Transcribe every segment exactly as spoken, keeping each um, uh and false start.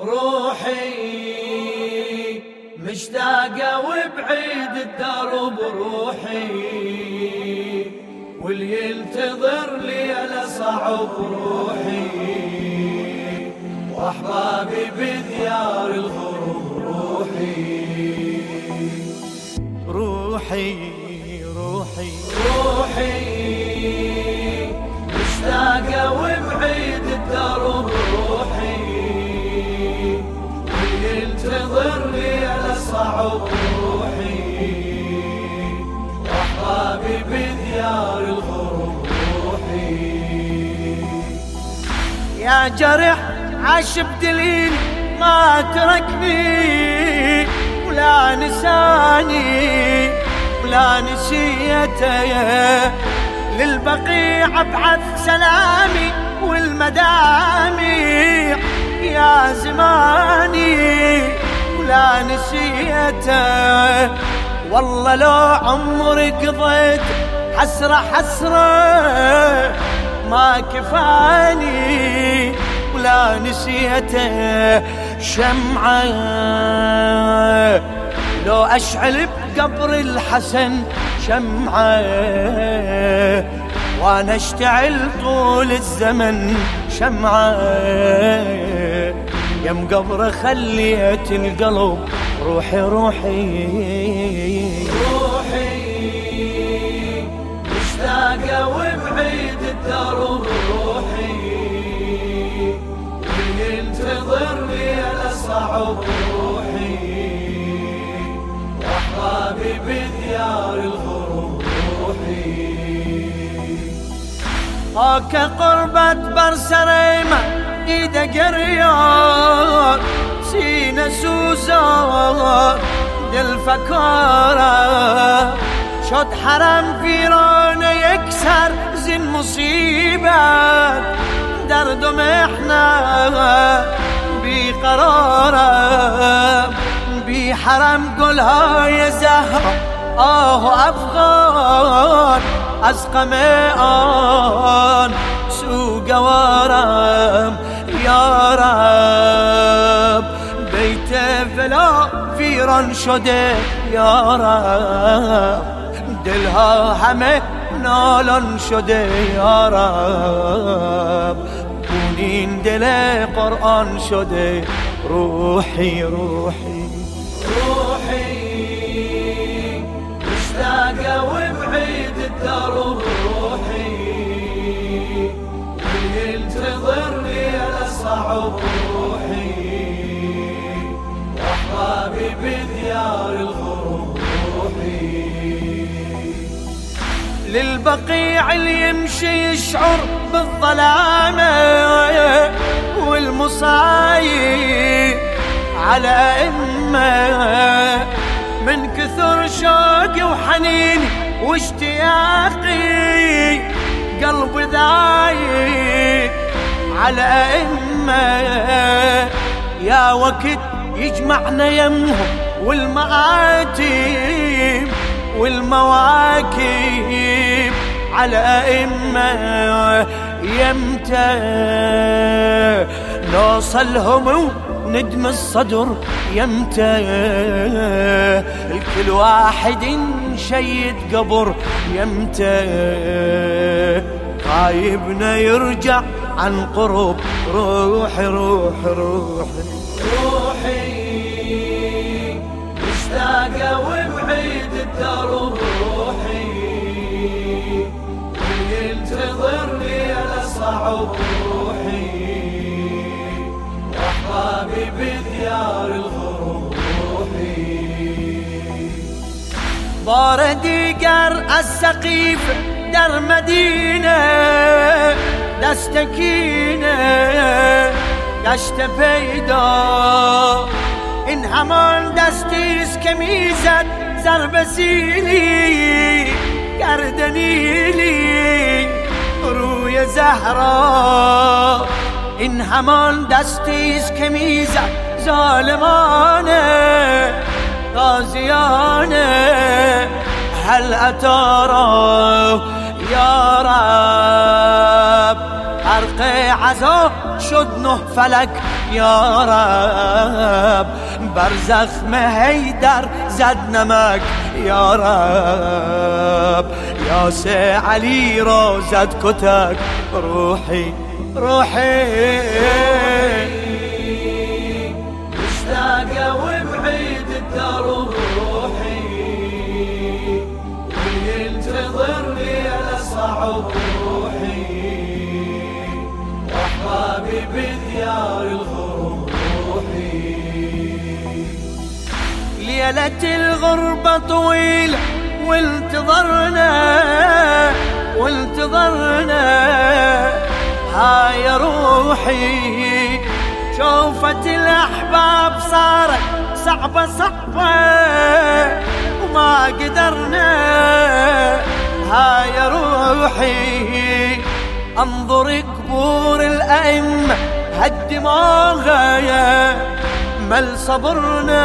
روحي مشتاقة وبعيد الدرب روحي، واللي ينتظر لي أنا صعب روحي، وأحبابي بديار الغروب روحي. روحي روحي روحي مشتاقة وبعيد الدرب روحي، واللي ينتظر لي أنا صعب روحي، وأحبابي بديار الغروب روحي. يا جرح عاش بدليل ما تركني، ولا نساني ولا نسيته، للبقيع ابعث سلامي والمدامع يا زماني ولا نسيته. والله لو عمري قضيت حسرة حسرة ما كفاني ولا نسيته. شمعة لو أشعل بقبر الحسن شمعة، وأنا اشتعل طول الزمن شمعة. يم قبر خليت القلب روحي روحي. روحي مشتاقة وبعيد الدرب روحي، واللي ينتظر لي أنا صعب روحي، وأحبابي بديار الغروب روحي. هاك قربة برسريمة ايده قريار، سينا سوزار دل فكارة، شد حرم فيرانه يكسر زين مصيبات، درد ومحنة بقرارة، بحرم قولها يا زهرة آه أفغان، أسقى ميان سوق ورم يا رب، بيته فلا فيران شده يا رب، دلها همه نالان شده يا رب، بونین دل قرآن شده روحي روحي. روحي مشتاقة وبعيد الدرب روحي، واللي ينتظر لي أنا صعب روحي، وأحبابي بديار الغروب روحي. للبقيع اللي يمشي يشعر بالظلامة والمصايب على أئمة، من كثر شوقي وحنيني واشتياقي قلبي ذايق على أئمة، يا وقت يجمعنا يمهم والمآتم والمواكب على أئمة، يمتى نوصلهم ندم الصدر يمتى، الكل واحد شيد قبر يمتى، غايبنا يرجع عن قرب روحي روحي روحي. روحي مشتاقة وبعيد الدرب روحي، واللي ينتظر لي أنا صعب روحي، وأحبابي بديار الغروب روحي. باردي قر السقيف در مدينة دستكينة دشت پیدا، این همان دستیست که میزد ضرب سیلی گردنیلی روی زهرا، این همان دستیست که میزد ظالمانه غازیانه. هل اتارا یا رب غرق عزا شدنه فلك يا رب، برزخ مهيدر زد نمک یا رب، یا سه علی را زد کتک روحی روحی مشتاقة وبعيد الدرب روحي، وينتظرني الأصعب روحي، وأحبابي بديار الغروب روحي. ليلة الغربة طويلة وانتظرنا وانتظرنا هاي روحي، شوفت الأحباب صارت صعبة صعبة وما قدرنا هاي روحي، انظر قبور الأئمة هالدماغ مل صبرنا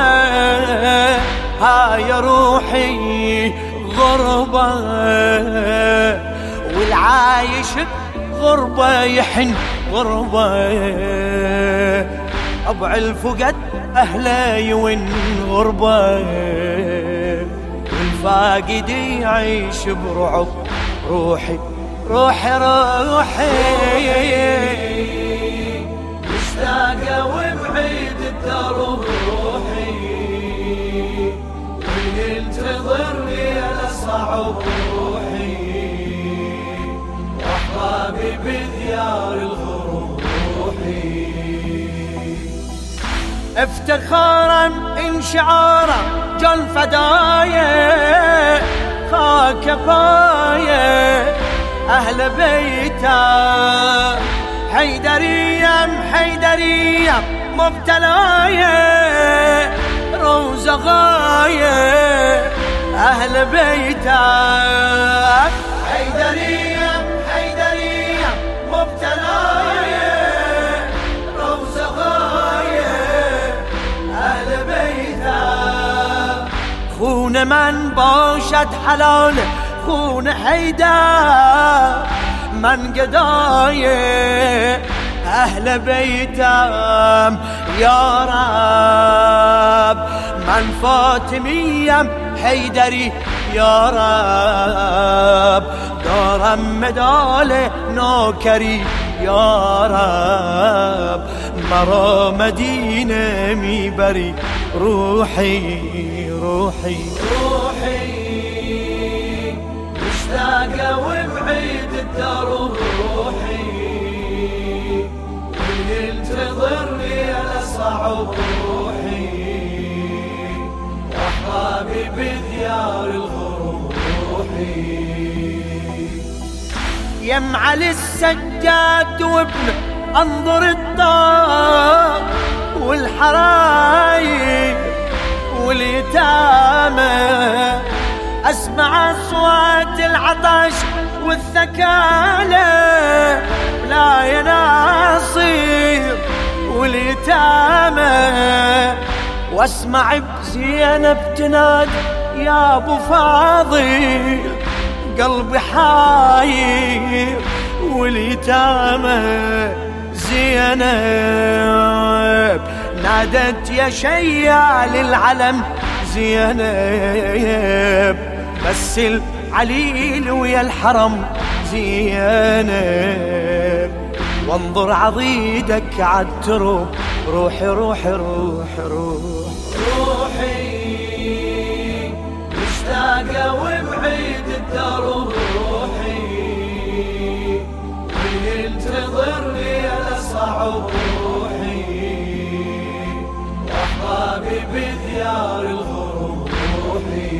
هاي روحي غربة، والعايش غربة يحن غربة، أبع الفقد أهله يون غربة، والفاقد يعيش برعب روحي روحي روحي. مشتاقة وبعيد الدرب روحي، وينتظرني الأصعب روحي، وأحبابي بديار الغروب روحي. افتخارا انشعارا جل فدايا خاك بايا أهل بيتا، حيدريم حيدريم مبتلايا روز غاية أهل بيتا، حيدريم حيدريم مبتلايا روز غاية أهل بيتا، خون من باشد حلال خون حيدر من قدايه أهل بيتم يا رب، من فاطميم حيدري يا رب، دارم مدال نوكري يا رب، مرا مدينة ميبري روحي روحي روحي. مشتاقة وبعيد الدرب روحي، وينتظرني الأصعب روحي، وأحبابي بديار الغروب روحي. يم علي السجاد وابنه انظر الدار والحرايق واليتامى، اسمع اصوات العطش والثكالة لا يناصير واليتامى، واسمع بزينب تنادي يا ابو فاضل قلبي حاير واليتامى، زينب نادت يا شيال العلم زينب، بس العليل ويا الحرم زينب، وانظر عضيدك عالترب روحي روحي روحي روحي روحي. مشتاقة وبعيد الدرب روحي، وينتظرني الأصعب روحي، وأحبابي بديار الغروب روحي.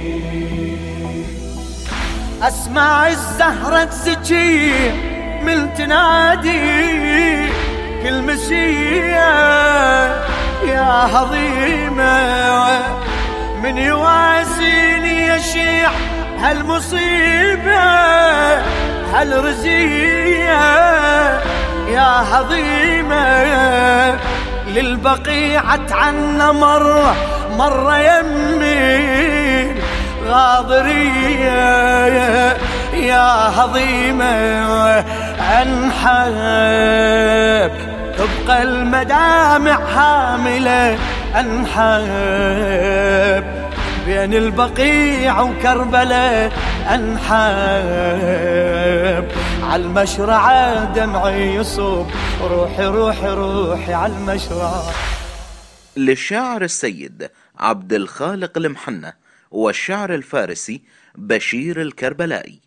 اسمع الزهرة تزكي من تنادي كل مسية يا هضيمة، من يواسيني يشيع هالمصيبة هالرزية يا هضيمة، للبقيعة عنا مرة مرة يمي غاضرية يا هضيمة، أنحب تبقى المدامع حاملة، أنحب بين البقيع وكربلاء، أنحب عالمشرعة دمعي يصب، روحي روحي روحي عالمشرعة. للشاعر السيد عبد الخالق المحنة والشعر الفارسي بشير الكربلائي.